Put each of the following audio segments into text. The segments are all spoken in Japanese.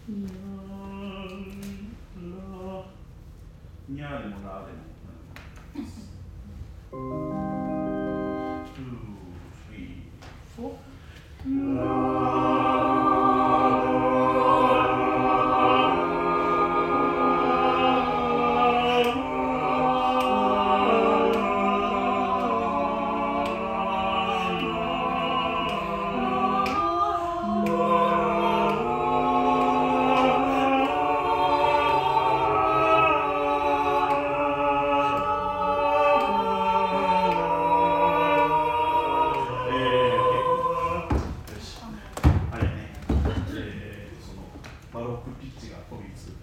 にゃーでもらーでも。2、3、バロックピッチが飛びつく。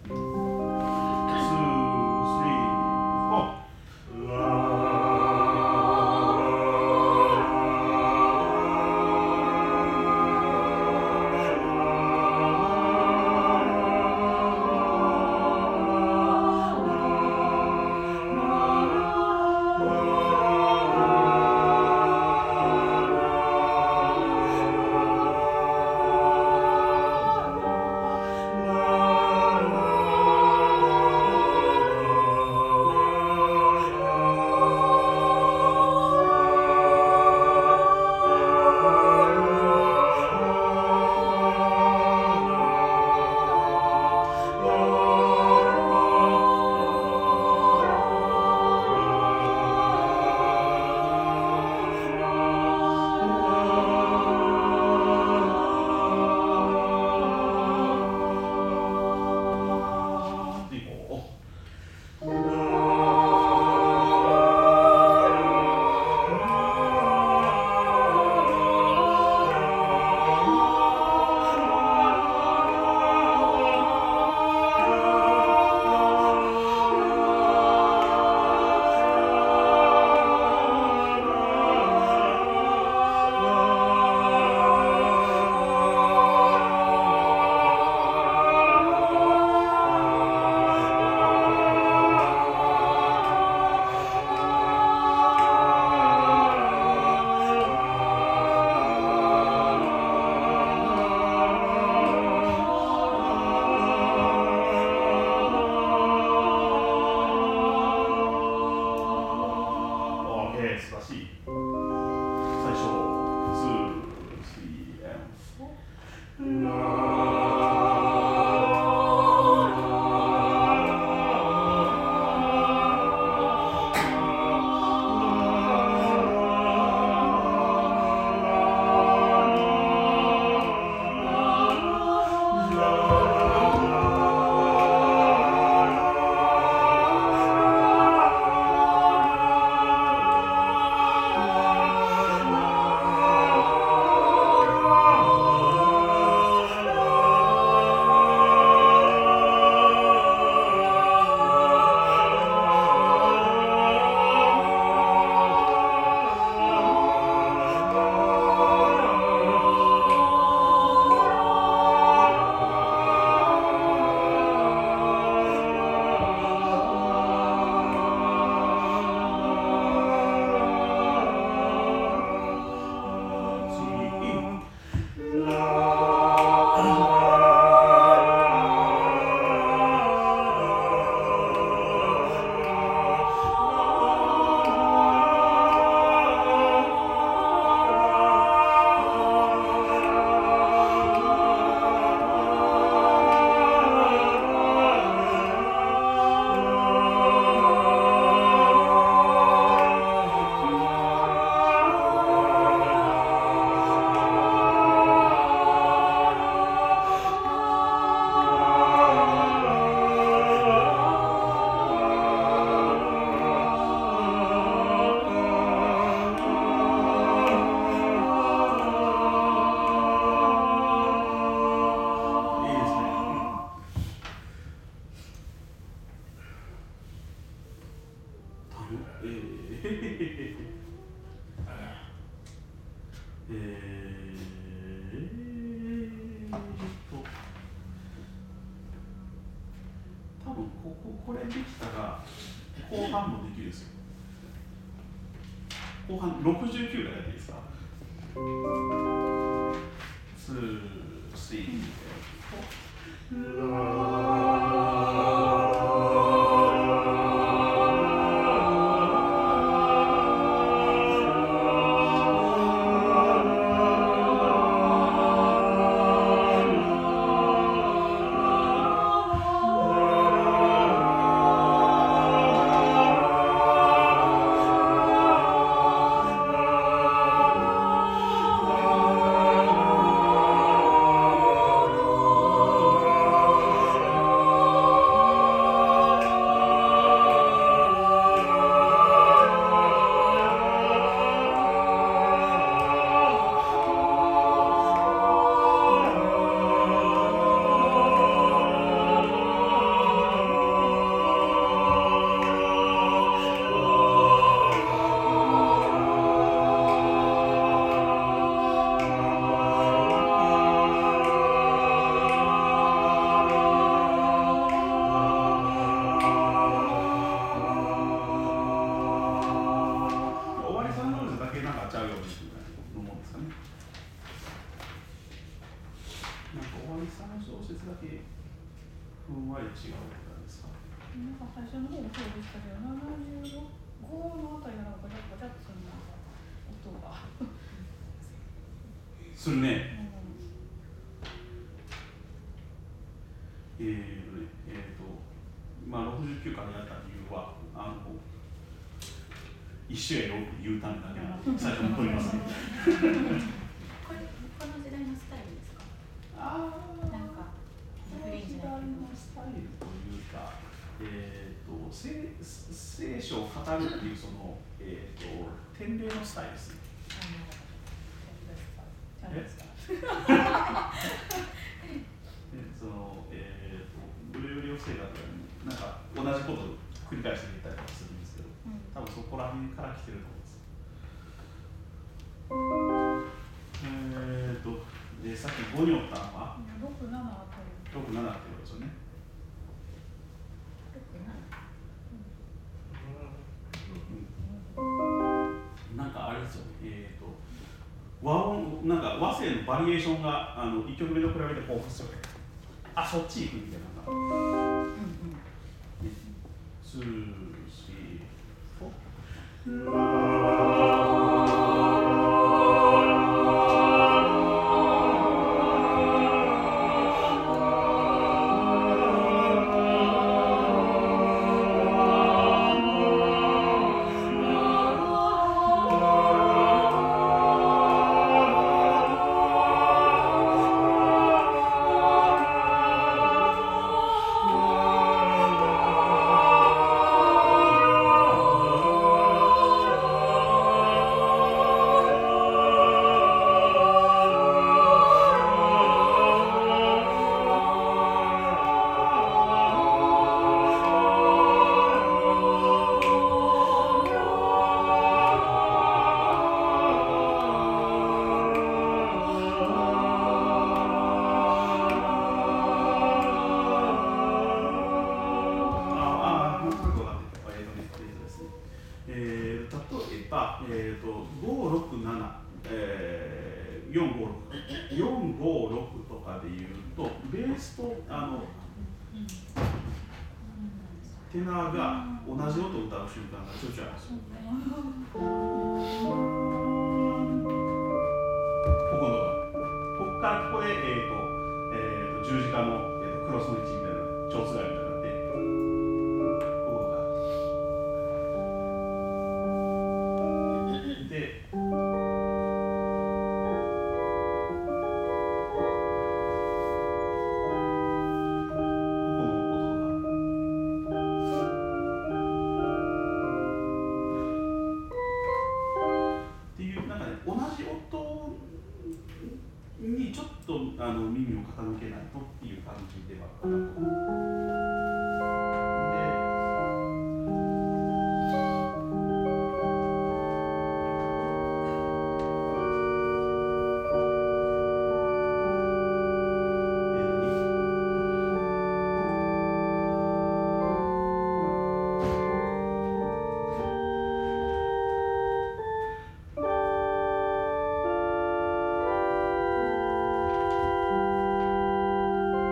素晴らしい。最初、2、3、4。多分これできたら後半もできるんですよ。後半69からやっていいですか？2、3 するね。まあ69からやった理由は一緒やよって言うためだけなので最初に取りますね。 この時代のスタイルですか？なんかこの時代のスタイルというか、聖書を語るっていうその典礼のスタイルですね。そのブルーリオ生活なんか同じことを繰り返して言ったりとかするんですけど、多分そこら辺から来てると思うんです。さっき5におったのは 6、7あたり。 6、7ってことですよね。なんかあれですよね。和音なんか和声のバリエーションが1曲目と比べて豊富ですよね。あ、そっち行くみたいな。2、3、4。456とかでいうとベースとテナーが同じ音を歌う瞬間がちょいちょいあるんですよ。ここからここで、十字架の、クロスの位置みたいな蝶つがりみたいになってここがでにちょっと耳を傾けないとっていう感じではあると思う。で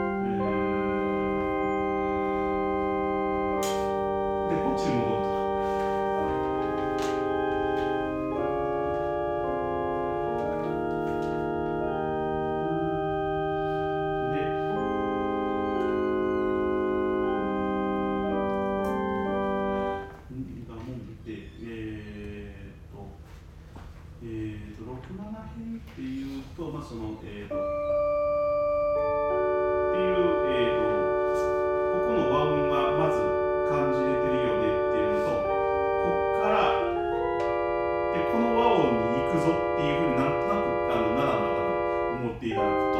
この和音がまず感じれてるよねっていうのと、こっからでこの和音に行くぞっていうふうになんとなく7の中で思っていただくと、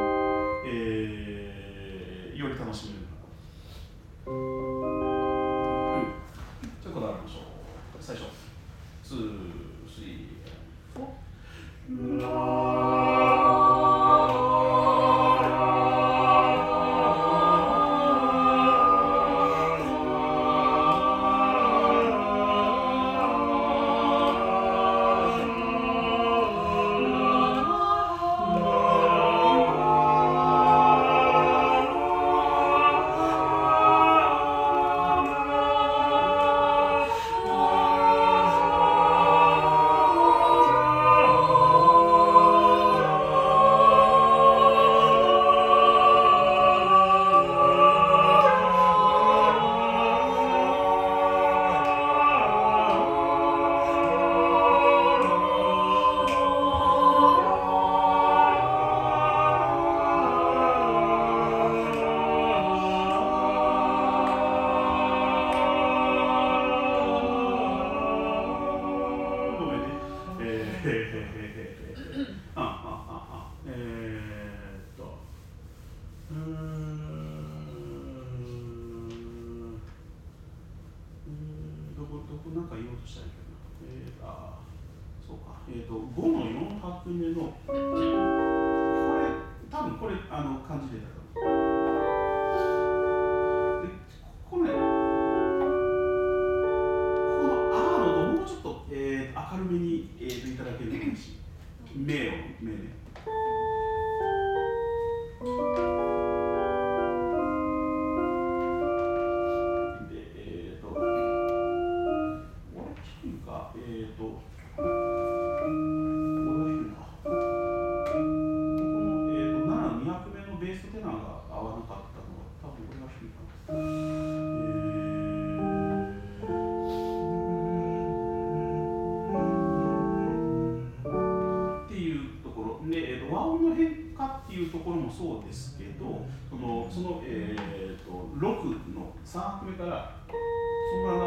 より楽しめるかな。ちょっとこだわりましょう。最初、2、3、4。なんか言おうとしたんやけどな。そうか。5の4拍目の、これ、多分これ、感じでたと思う。で、ここね、こののともうちょっと、明るめに、いただけると嬉しい。目ね。そうですけど、その6の3拍目からそのまま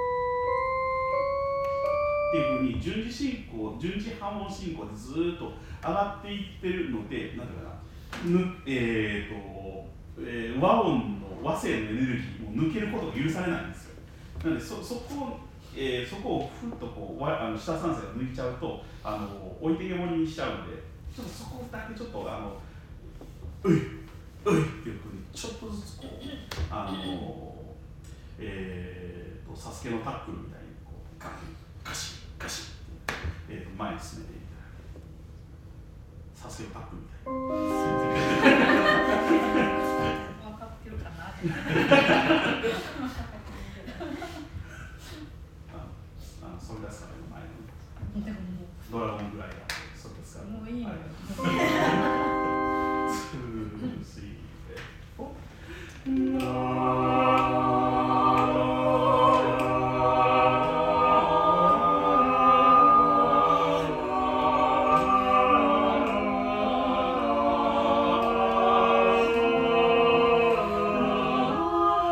っていうふうに順次半音進行でずーっと上がっていってるので、なんていうかな、和音の和声のエネルギーも抜けることが許されないんですよ。なのでそこをふっとこう下三声が抜いちゃうと置いてけぼりにしちゃうので、ちょっとそこだけちょっとういっていうふうにちょっとずつこうサスケのタックルみたいにこうガシッ前に進めていただくサスケのタックルみたい分かってるかなそれですからね、前のドラゴンぐらいがそれですからもういいのよ 2、3、4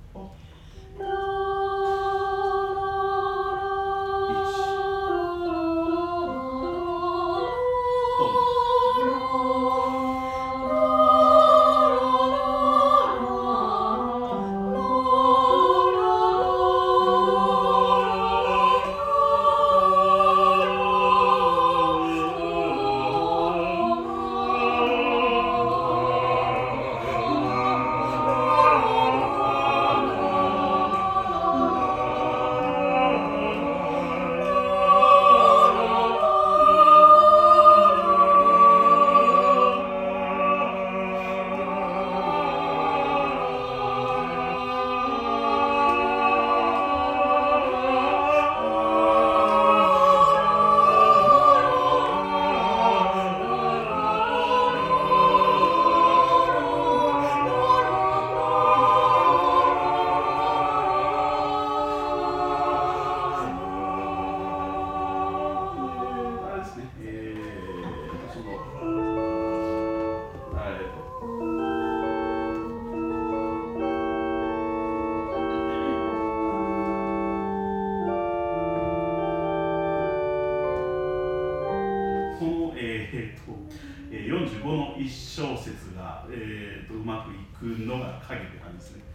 45の1小節が、うまくいくのが鍵なんですね。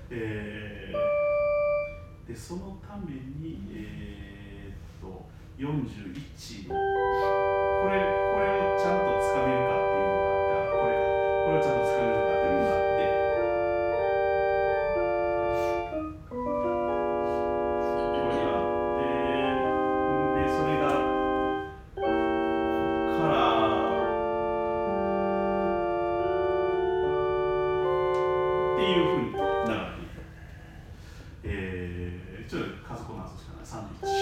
でそのために、41のこれをちゃんとつかめるかっていうのがあって、これをちゃんとつかめるかっていうのがあって、これがあって、でそれがここからっていうふうに流れていく。ちょっと数こなすしかない。31。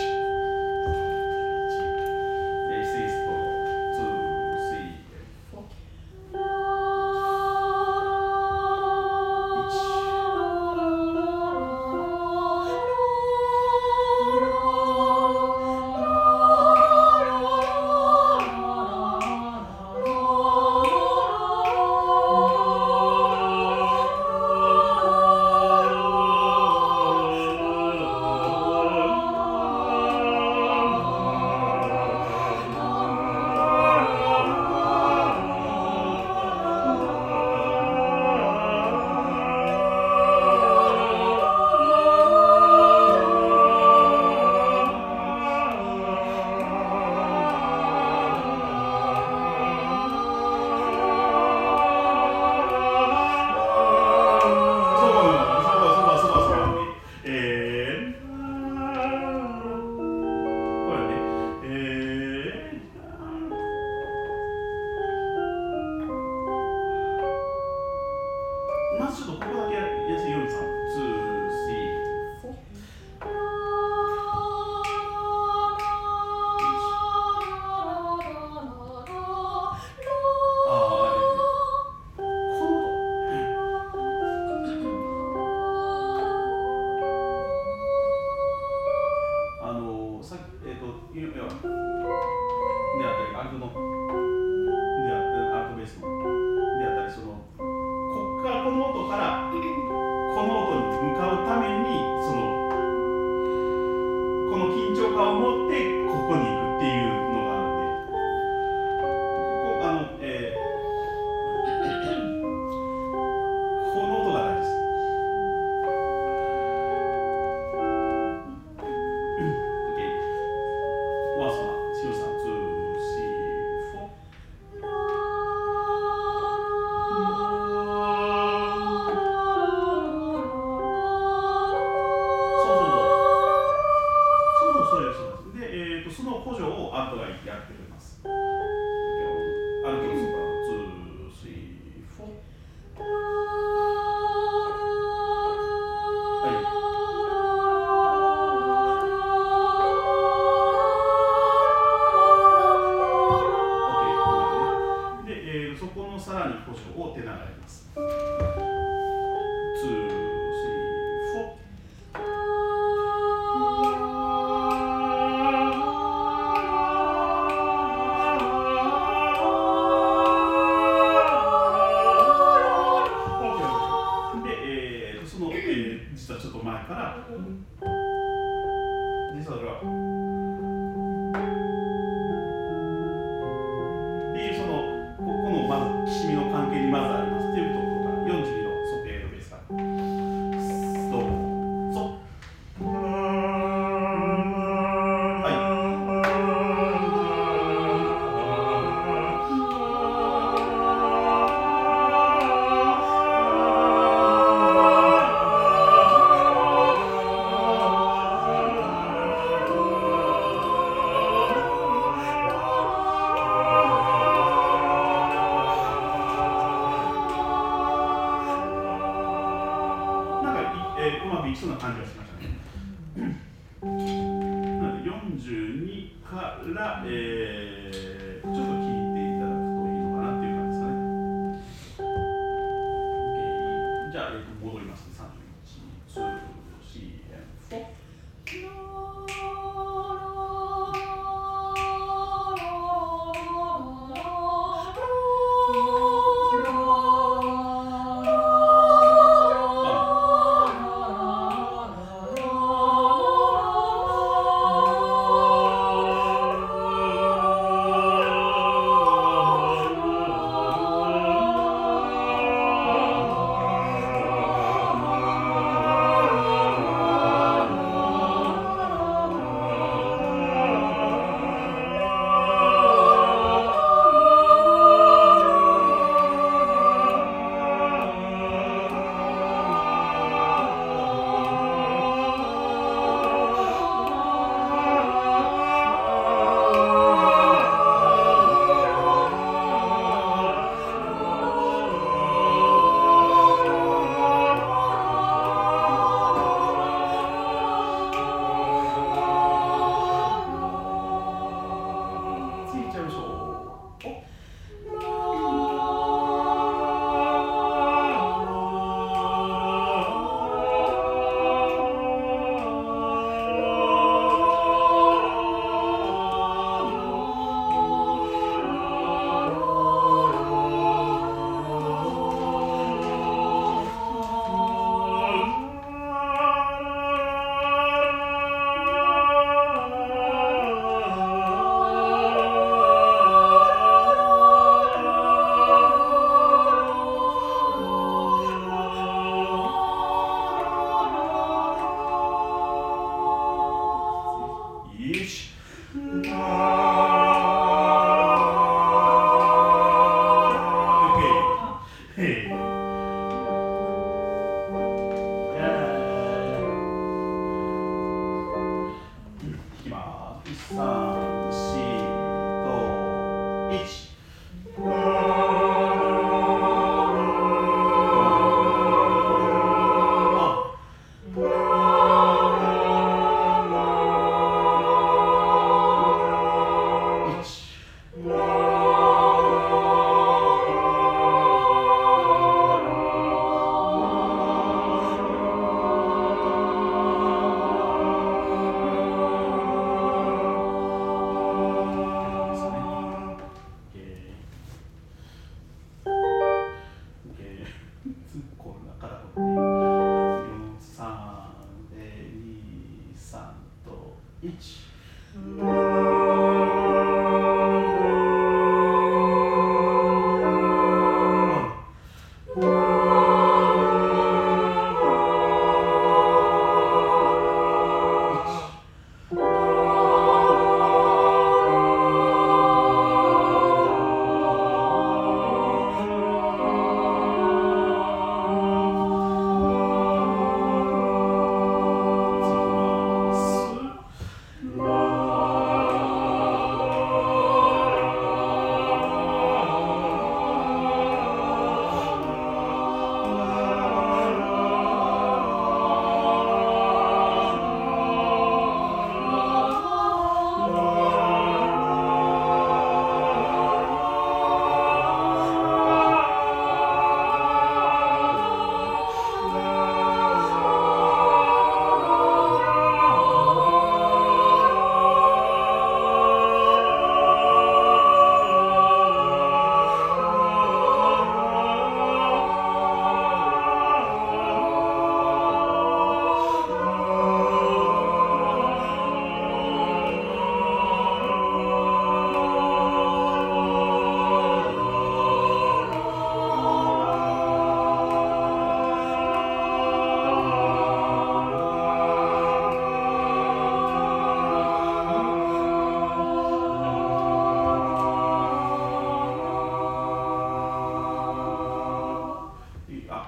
まずちょっとここだけやすいようにさ、2、3、4。さっきであったりアルトのであったりアルトベースのであったりこの音からこの音に向かうためにこの緊張感を持ってここに行くっていうのがあるんで、この音が大事です。ワースはシロさん2、4。そうです。で、 ちょっと前から実はそれはっていうそのここのまずきしみの関係にまずありますっていうことが42のベースからどうぞ。うまくいきそうな感じがしましたね。なので42から、ちょっと聞いていただくといいのかなっていう感じですかね。OK、じゃあ、戻ります。31、2、3、4。 「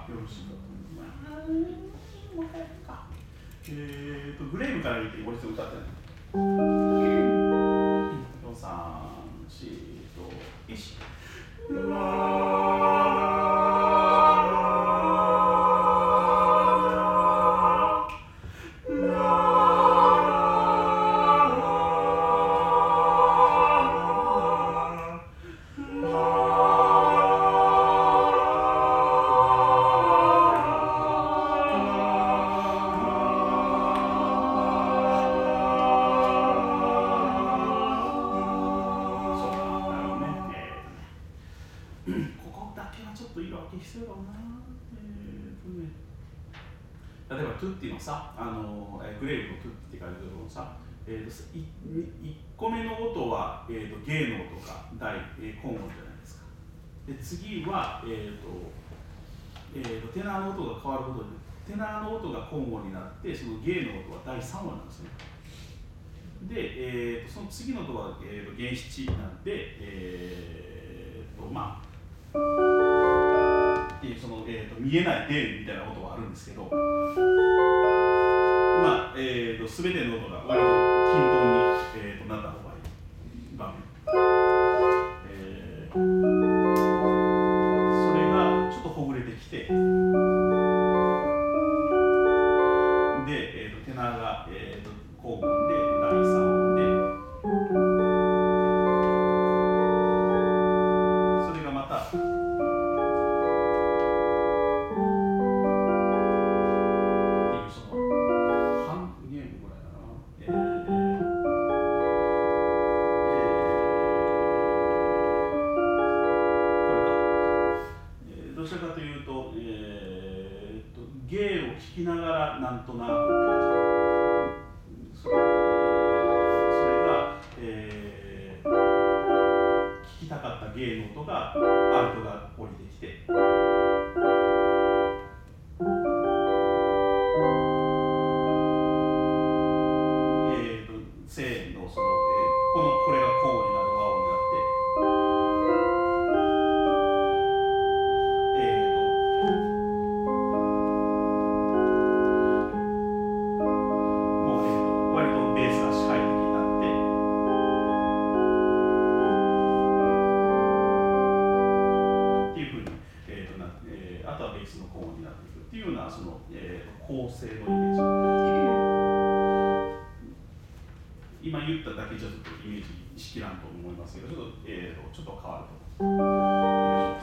よろしいかと思います。もう一回やるか。グレーブから見て、俺ちょっと歌ってない。3、4と1。例えばトゥッティのさ、グレーブのトゥッティって書いてるところのさ、1個目の音は、ゲーの音が第、根音じゃないですか。で次は、テナーの音が変わることで、テナーの音が根音になって、そのゲーの音は第3話なんですね。で、その次の音は、原七なんで、まあ、その見えない電みたいな音はあるんですけど、まあ全ての音が割と均等に、なった方がいい場面、それがちょっとほぐれてきて、で、テナーが、高音で第3音で、それがまた芸を聴きながらなんとなくそれが、聴きたかった芸の音がアルトが降りてきて、正のその、これが高音になる和音になって、その、構成のイメージ、今言っただけじゃちょっとイメージしきらんと思いますけど、ちょっと変わると思います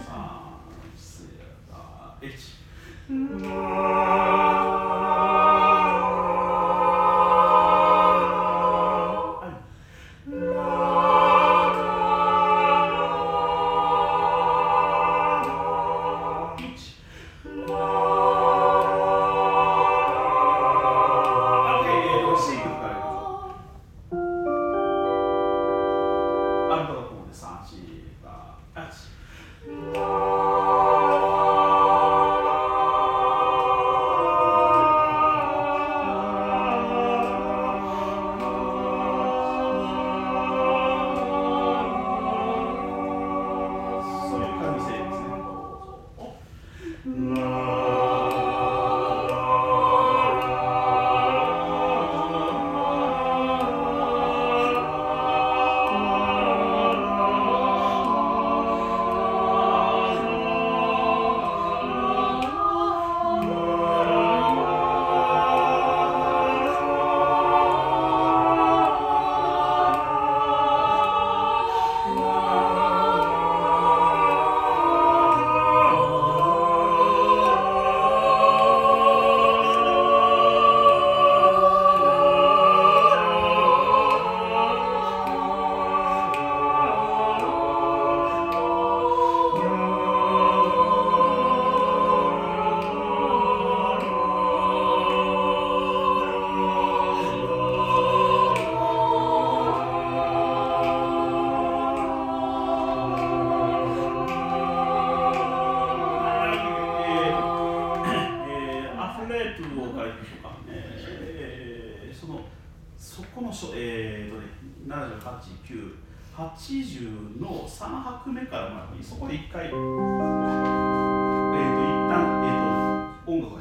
。3、4、80の3拍目からそこで一回、一旦、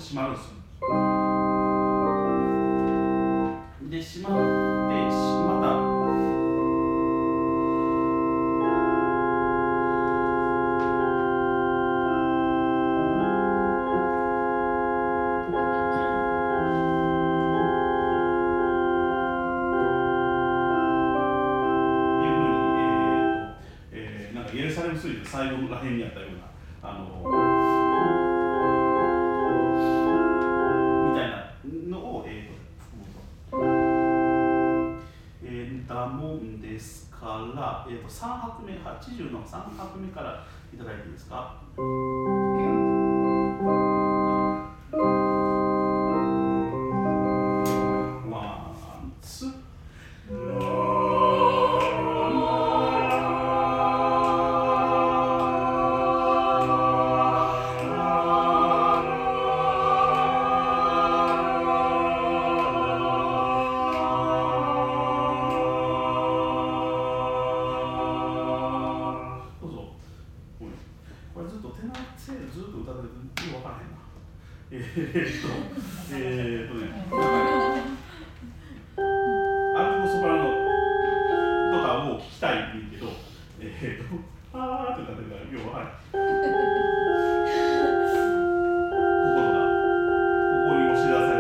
閉まるんですよ。で閉まってまたエルサレム水で最後のらへんにあったようなみたいなのをだもんですから、3拍目80の3拍目からいただいていいですか。ワンツーアルトソプラノとかを聞きたいんだけど、あーってなってるから、要は、ここに押し出され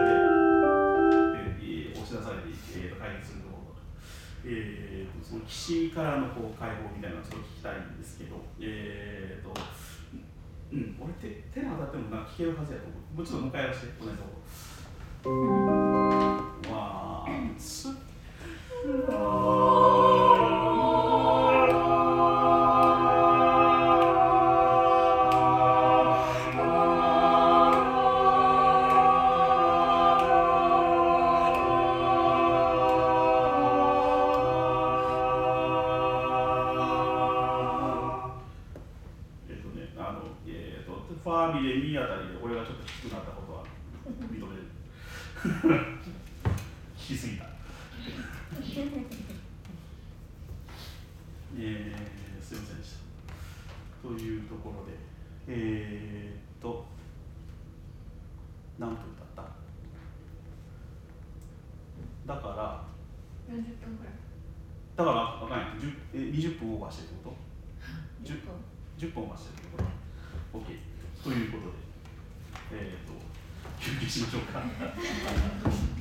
て、解決するところ、その騎士からのこう解放みたいなのをちょっと聞きたいんですけど、俺手が当たってもなんか聞けるはずやと思う。もうちょっともう一回やらせて、同じところ。ワン、ツー。ファーミレミあたりで俺がちょっと低くなったことは認める。聞きすぎた。すいませんでした。というところで、何分経っただから 40分くらい。 だから分かんない。20分オーバーしてるってこと？10分オーバーしてるってこと？ OK。ということで、休憩しましょうか。